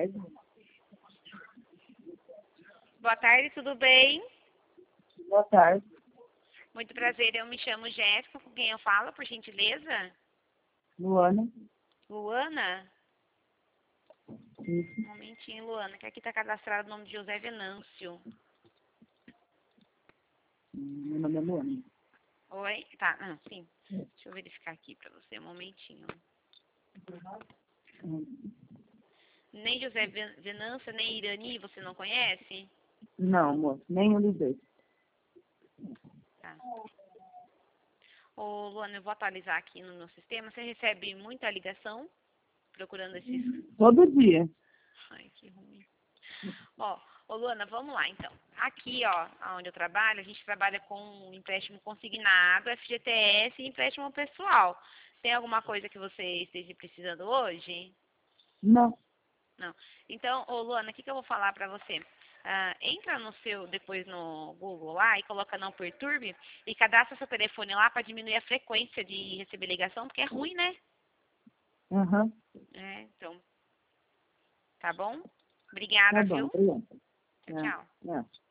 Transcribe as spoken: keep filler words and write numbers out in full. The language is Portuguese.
tarde. Boa tarde, tudo bem? Boa tarde. Muito prazer, eu me chamo Jéssica, com quem eu falo, por gentileza? Luana. Luana? Isso. Um momentinho, Luana, que aqui está cadastrado o nome de José Venâncio. Meu nome é Luana. Oi? Tá, ah, sim. Deixa eu verificar aqui para você, um momentinho. Hum. Nem José Ven- Venâncio, nem Irani, você não conhece? Não, moço, nenhum dos dois. Tá. Ô, Luana, eu vou atualizar aqui no meu sistema. Você recebe muita ligação procurando esses... Todo dia. Ai, que ruim. Ó, ô Luana, vamos lá então. Aqui, ó, onde eu trabalho, a gente trabalha com empréstimo consignado, F G T S e empréstimo pessoal. Tem alguma coisa que você esteja precisando hoje? Não. Não. Então, ô Luana, o que, que eu vou falar pra você? Ah, entra no seu, depois no Google lá e coloca não perturbe e cadastra seu telefone lá para diminuir a frequência de receber ligação, porque é ruim, né? Aham. É, então, tá bom? Tá Obrigada, bom, viu? obrigada. Tchau, É, tchau. é.